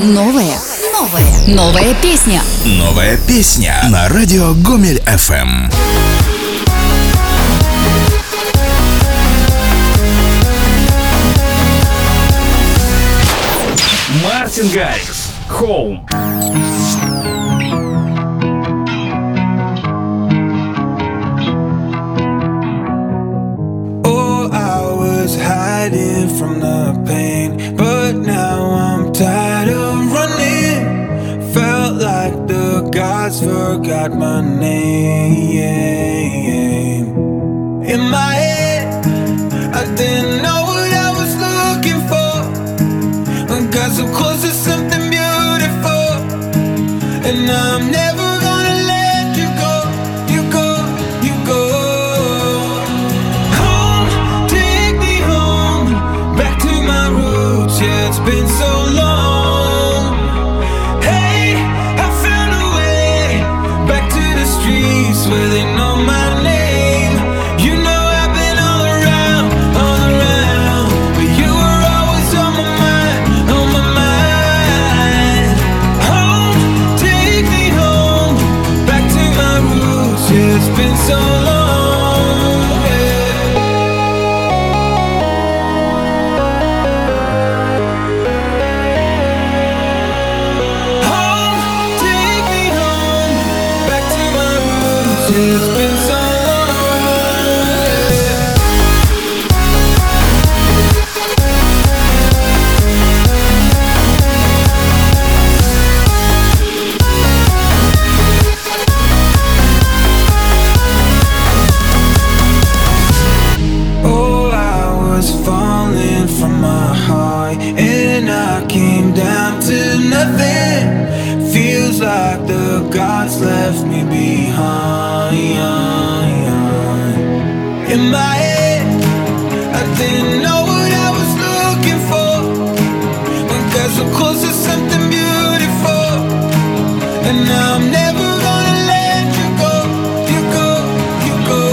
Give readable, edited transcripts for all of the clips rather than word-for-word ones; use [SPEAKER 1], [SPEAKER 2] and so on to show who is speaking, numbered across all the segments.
[SPEAKER 1] Новая песня.
[SPEAKER 2] Новая песня на радио Гомель FM.
[SPEAKER 3] Мартин Гаррикс. Home.
[SPEAKER 4] Hiding from the pain, but now I'm tired of running. Felt like the gods forgot my name. In my head, I didn't know what I was looking for. Got so close to something beautiful, and I'm never gonna let you go. You go, you go. Yeah, it's been so long. Hey, I found a way back to the streets where they know my name. You know I've been all around, but you were always on my mind, on my mind. Home, take me home, back to my roots. Yeah, it's been so long. It's been so oh, I was falling from my high, and I came down to nothing. Feels like the gods left me behind. In my head, I didn't know what I was looking for. Got so close to something beautiful, and now I'm never gonna let you go. You go, you go.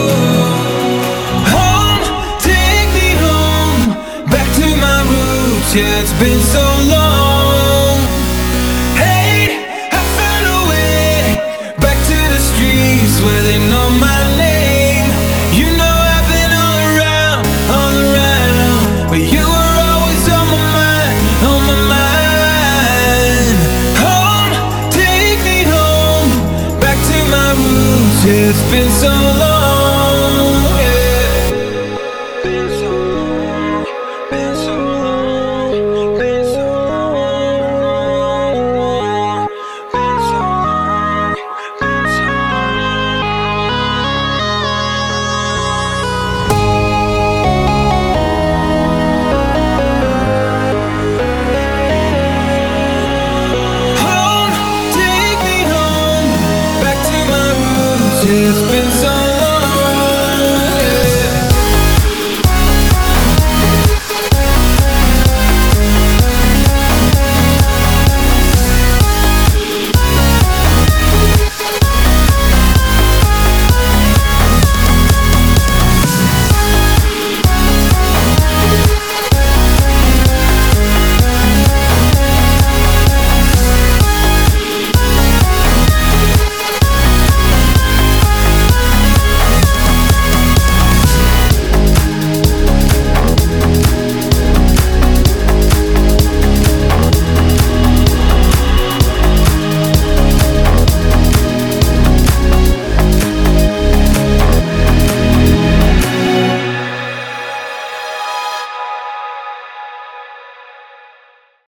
[SPEAKER 4] Home, take me home, back to my roots. Yeah, it's been so long. Hey, I found a way back to the streets where they know my name. You know I've been all around, but you were always on my mind, on my mind. Home, take me home, back to my roots. Yeah, it's been so long.